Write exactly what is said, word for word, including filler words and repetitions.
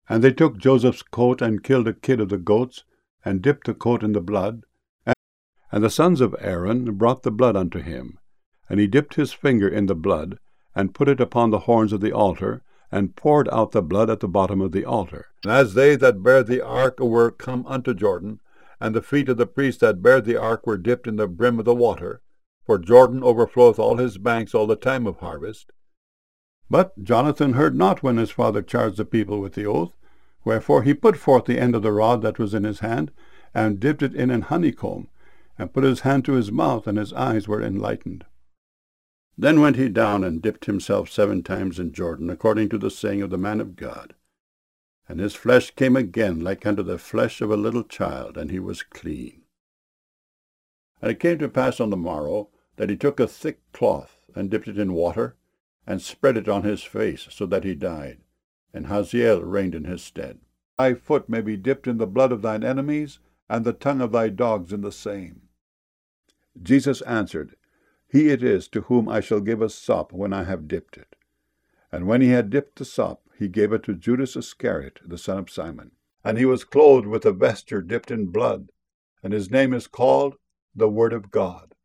And they took Joseph's coat, and killed a kid of the goats, and dipped the coat in the blood. And the sons of Aaron brought the blood unto him. And he dipped his finger in the blood, and put it upon the horns of the altar, and poured out the blood at the bottom of the altar. And as they that bare the ark were come unto Jordan, and the feet of the priests that bare the ark were dipped in the brim of the water, for Jordan overfloweth all his banks all the time of harvest. But Jonathan heard not when his father charged the people with the oath, wherefore he put forth the end of the rod that was in his hand, and dipped it in an honeycomb, and put his hand to his mouth, and his eyes were enlightened. Then went he down and dipped himself seven times in Jordan, according to the saying of the man of God. And his flesh came again like unto the flesh of a little child, and he was clean. And it came to pass on the morrow, that he took a thick cloth, and dipped it in water, and spread it on his face, so that he died. And Hazael reigned in his stead. Thy foot may be dipped in the blood of thine enemies, and the tongue of thy dogs in the same. Jesus answered, He it is to whom I shall give a sop when I have dipped it. And when he had dipped the sop, he gave it to Judas Iscariot, the son of Simon. And he was clothed with a vesture dipped in blood, and his name is called the Word of God.